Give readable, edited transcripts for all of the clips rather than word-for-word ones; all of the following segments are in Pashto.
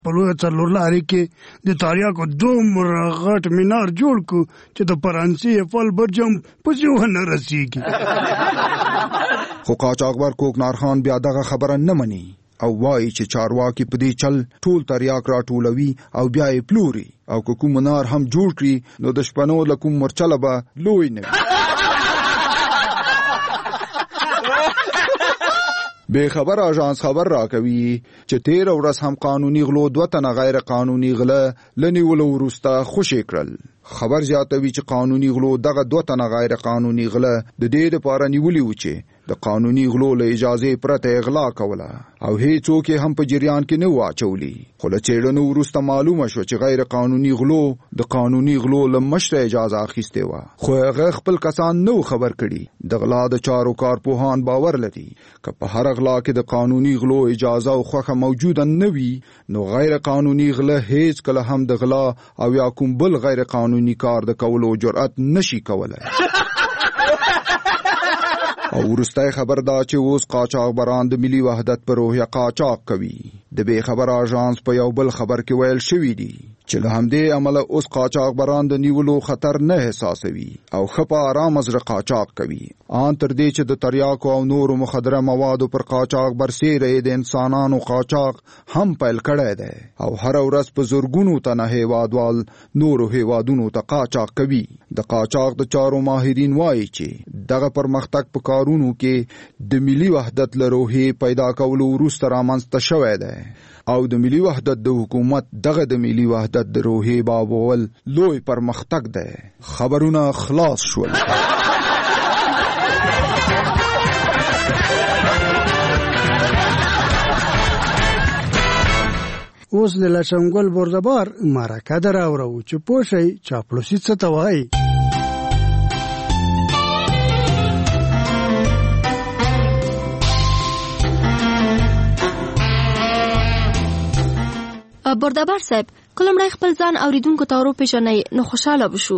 په لویه څلورلارې کې د تریاکو دومره غټ مینار جوړ کړو چې د فرانسې ایفل برج هم پسې ونه رسېږي. خو قاچاقبر کوکنار خان بیا دغه خبره نه مني او وایي چې چارواکي په دې چل ټول تریاک راټولوي او بیا یې پلوري او که کوم منار هم جوړ کړي نو د شپنو له کوم مرچله به لوی نه وي. بے خبر آژانس خبر راکوي چې 13 ورځ هم قانوني غلو 2 تنه غیر قانوني غله لنیولو وروسته خوشي کړل. خبر زیاتوي چې قانوني غلو دغه 2 تنه غیر قانوني غله د دې لپاره نیولي و چې د قانوني غلو له اجازه پرته اغلا کوله او هیڅوک هم په جریان کې نه واچولي. خو له چېړنو وروسته معلومه شو چې غیر قانوني غلو د قانوني غلو له مشره اجازه اخیستې وه، خو هغه خپل کسان نو خبر کړي. د غلا د چارو کارپوهان باور لري که په هر غلا کې د قانوني غلو اجازه او خوښه موجوده نه وي نو غیر قانوني غله هیڅ کله هم د غلا او یا کوم بل غیر قانوني کار د کولو جرأت نشي کولای. او وروستی خبر دا چې اوس قاچاقبران د ملي وحدت پر روحیه قاچاق کوي. د بې خبر آژانس په یو بل خبر کې ویل شوي دي چې له همدې امله اوس قاچاقبران د نیولو خطر نه احساسوي او ښه په آرامه زړه قاچاق کوي، ان تر دې چې د تریاکو او نورو مخدره موادو پر قاچاق برسېره د انسانانو قاچاق هم پیل کړی دی او هر ورځ په زرګونو تنه هیوادوال نورو هیوادونو ته قاچاق کوي. د قاچاق د چارو ماهرین وایي چې دغه پرمختګ په کارونو کې د ملي وحدت له روحیې پیدا کولو وروسته رامنځته شوی دی او د ملي وحدت د حکومت دغه د ملي وحدت د روحیې بابول لوی پرمختګ دی. خبرونه خلاص شول. اوس د لشمګل بردبار مرکه دراورو چې پوه شئ چاپلوسي څه ته وایي. بردبار صاحب کلمړی خپل ځان اوریدونکو ته ورو پیژنئ نو خوشاله بشو.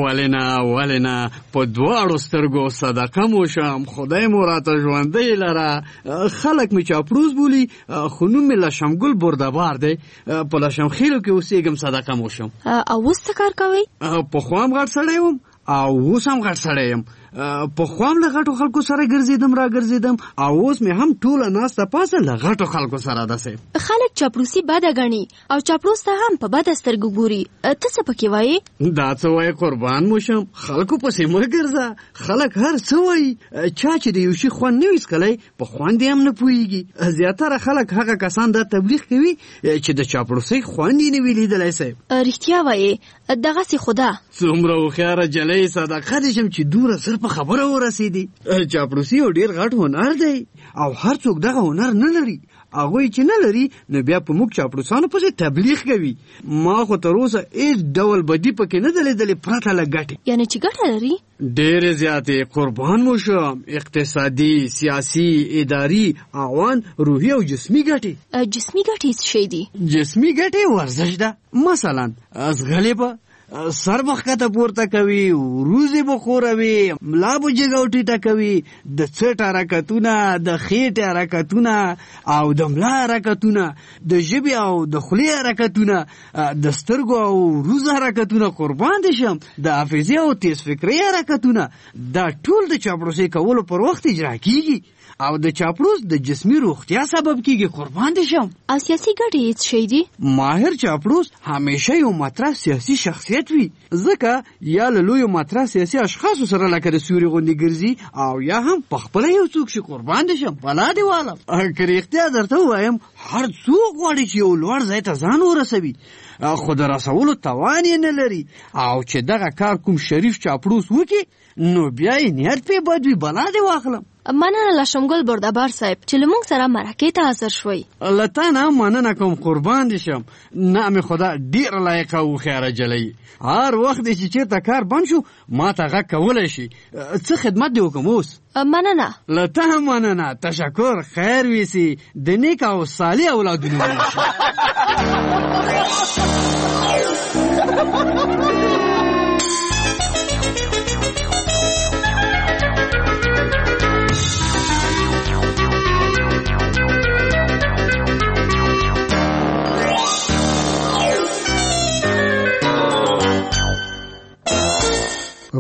ولې نه په دواړو سترګو صدقه مو شم، خدای مو راته ژوندی لره. خلک مې چاپړوس بولي خو نوم مې لشمګل بردبار دی. په لشمخیلو کې اوسېږم، صدقه مو شم. او اوس څه کار کوئ؟ پخوا هم غټ سړی وم او اوس هم غټ سړی یم. پخوا هم له غټو خلکو سره ګرځېدم را ګرځېدم او اوس مې هم ټوله ناسته پاسه له غټو خلکو سره داسې. خلک چاپلوسي بده ګڼي او چاپلوس ته هم په بده سترګو ګوري. ته څه پکې وایې؟ دا څه وایې قربان مو شم، خلکو پسې مه ګرځه. خلک هر څه وایي، چا چې د یو شي خوند نه وي څکلی په خوند یې هم نه پوهېږي. زیاتره خلک هغه کسان دا تبلیغ کوي چې د چاپلوسۍ خوند یې نه وي لیدلی. صاحب رښتیا وایې، دغسې خو ده. څومره هوښیاره جلۍ، صدقه دې شم چې دومره زر په خبره ورسېدي. چاپلوسي یو ډېر غټ هنر دی او هر څوک دغه هنر نه لري. هغوی چې نه لري نو بیا په موږ چاپلوسانو پسې تبلیغ کوي. ما خو تر اوسه هېڅ ډول بدي پکې نه ده لیدلې پرته له ګټې. یعنې چې ګټه لري؟ ډېرې زیاتې، قربان مو شم. اقتصادي، سیاسي، اداري، عوان، روحي او جسمي ګټې. جسمي ګټې څه شی دي؟ جسمي ګټې ورزش ده. مثلا ځغلې به سر مخکته پورته کوي، وروځې به خوروي، ملا به جګه او ټیټه کوي، د څټ حرکتونه، د خېټې حرکتونه او د ملا حرکتونه، د ژبې او د خولې حرکتونه، د سترګو او وروځو حرکتونه، قربان دې شم، د حافظې او تیز فکرۍ حرکتونه، دا ټول د چاپلوسۍ کولو پر وخت اجرا کیږي او د چاپلوس د جسمي روغتیا سبب کیږي. قربان دې شم. او سیاسي ګټې هیڅ شی دي؟ ماهر چاپلوس همیشه یو مطرح سیاسي شخصیت وي، ځکه یا له لویو مطرح سیاسي اشخاصو سره لکه د سیوري غوندې ګرځي او یا هم پخپله یو څوک شي. قربان دې شم، بلا دې والم. که رښتیا درته ووایم هر څوک غواړي چې یو لوړ ځای ته ځان ورسوي خو د رسولو توان یې نه لري او چې دغه کار کوم شریف چاپلوس وکړي نو بیا یې نیت پې بد وي. بلا دې واخلم. مننه لشمګل بردبار صاحب چې له موږ سره مرکې ته حاضر شوئ. له تا نه مننه کوم، قربان دې شم. نعم خدا ډېره لایقه او هوښیاره جلۍ. هر وخت دی چې چېرته کار بند شو ما ته غږ کولی شي. څه خدمت دې وکړم اوس؟ مننه. له تا هم مننه. تشکر. خیر ویسي، د نیک او صالح اولادونه وشي.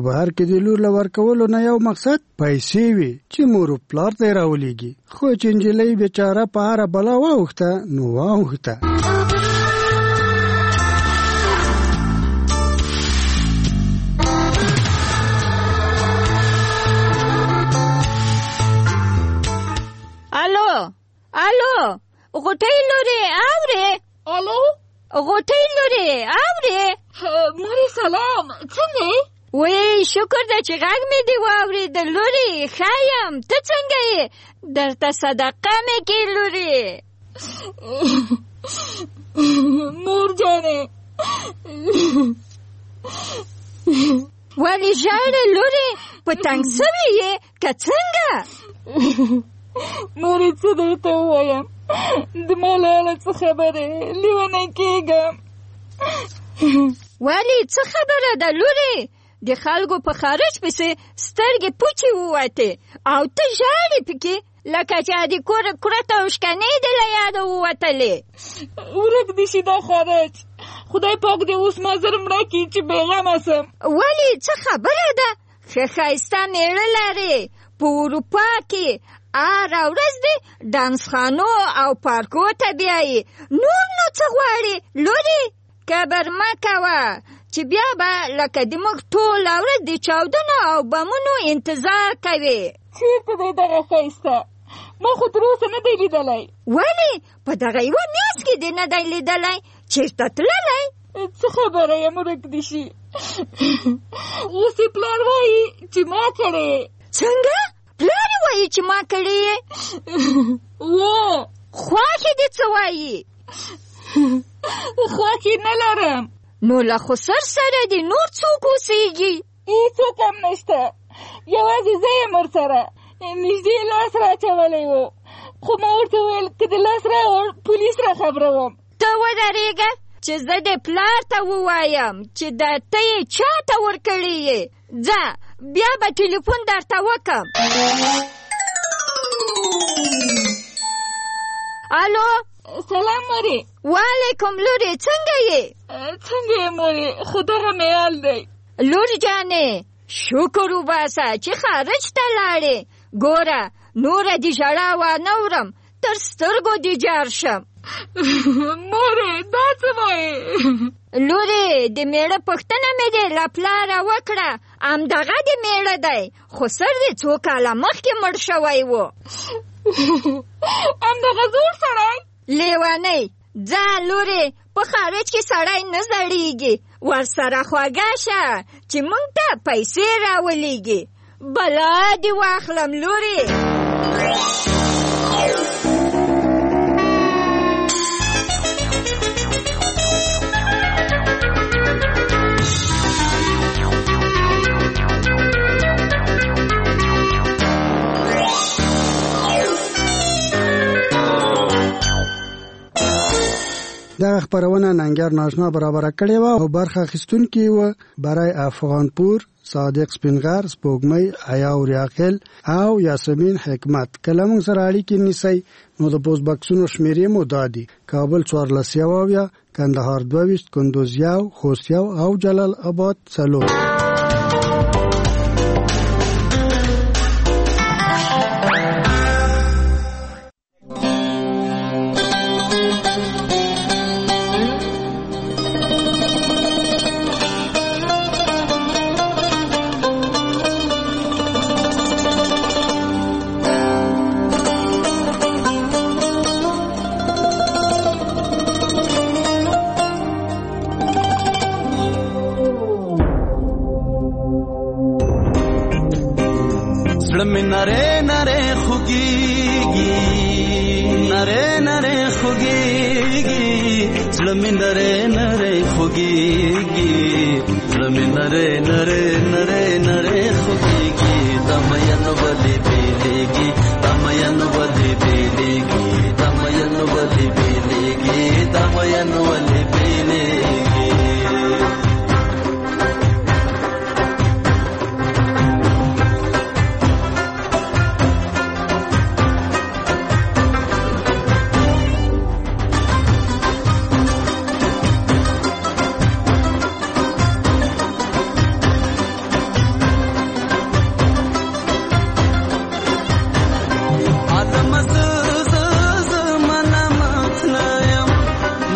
بهر کې د لور لور کولو نه یو مقصد پیسې وي چې مور پلار ته راولېږي، خو چې نجلۍ بیچاره په هره بلا واوښته نو واوښته. الو غوټۍ لورې اورې؟ الو غوټۍ لورې اورې؟ مورې سلام، څنګه یې؟ وی شکر ده چې غږ مې دې واورېده لورې، ښه یم. ته څنګه یې؟ درته صدقه مې کې لورې. مور جانې ولې ژاړې لورې؟ په تنګ سوې یې که څنګه؟ مورې څه درته ووایم، د ملاله څه خبرې لیونی کېږم. ولې څه خبره ده لورې؟ د خلکو په خارج پسې سترګې پوچې ووتې او ته ژاړې پکې لکه چې د کور کرته او شکنې دې له یاده ووتلې. ورک دې شي دا خارج، خدای پاک دې اوس ما زر مړه کړي چې بېغمه سم. ولې څه خبره ده؟ ښه ښایسته مېړه لرې، په اروپا کې هره ورځ دې ډانسخانو او پارکو ته بیایي، نور نو څه غواړې لورې؟ کبر مه کوه چې بیا به لکه د موږ ټوله ورځ د چاودنو او بمونو انتظار کوې. چېرته دی دغه ښایسته؟ ما خو تر اوسه نه دی لیدلی. ولې په دغه یوه میاشت کې دې نه دی لیدلی؟ چېرته تللی؟ څه خبره یم ورک دې شي. اوس یې پلار وایي چې ما کړې. څنګه؟ پلار یې وایي چې ما کړې یې؟ خوښې دې څه وایي؟ خوښې نه لرم. نو له خسر سره دې نور څوک اوسېږي؟ هېڅوک هم نشته، یوازې زه یم ورسره. نږدې لاس راچولی و، خو ما ورته وویل که د لاس راوړ پولیس را خبروم. ته ودرېږه چې زه د پلار ته ووایم چې دا ته یې چا ته ورکړې یې. ځه بیا به ټلیفون درته وکړم. الو سلام مورې. وعلیکم لورې، څنګه یې؟ څنګه یې مورې؟ خو دغه مې حال دی. لور جانې شکر وباسه چې خارج ته لاړې. ګوره نوره دې ژړا وانه ورم، تر سترګو دې جار شم. مورې دا څه وایې؟ لورې د میړه پوښتنه مې دې له پلاره وکړه، همدغه د میړه دی، خو سر دې څو کاله مخکې مړ شوی و. همدغه زوړ سړی؟ لیونۍ ځه لورې، په خارج کې سړی نه زړېږي، ورسره خوږه شه چې موږ ته پیسې راولېږي. بلا دې واخلم لورې. دغه خپرونه ننګر ناشنا برابر کړې و او برخه اخیستونکي و برای افغانپور، صادق سپینغر، سپوږمۍ، حیا اوریاخیل او یاسمین حکمت. کله موږ سره اړیکې نیسئ نو د پوسټ بکسونو شمیرې مو دا دي: کابل 14 کندهار 22 کندوز 1 خوست 1 او جلال آباد 4.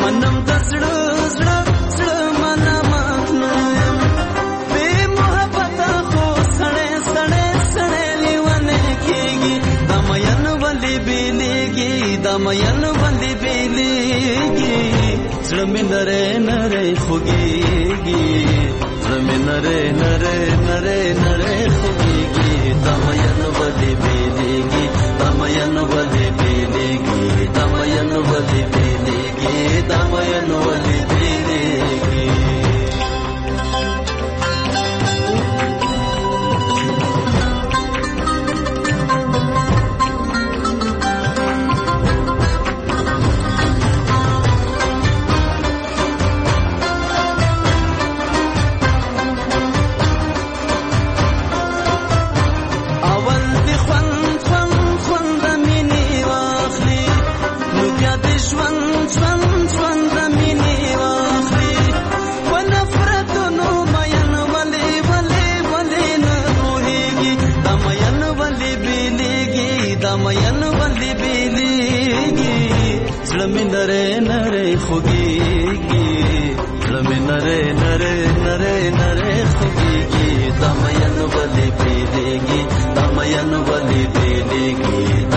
منم د زړه زړه زړه ملامت نه یم بې محبته خو سړی سړی سړی لیونی کېږي دا مین ولې بېلېږي دا مین ولې بېلېږي زړه مې نری نری خوږېږي زړه مې نری نری نری نری خوږېږي دا مین ولې بېلېږي دا مین ولې بېلېږي دا مین ولې بېلېږي دا مین ولې بېلېږي زړه مې نری نری خوږېږي زړه مې نری نری نری نری خوږېږي دا مین ولې بېلېږي دا مین ولې بېلېږي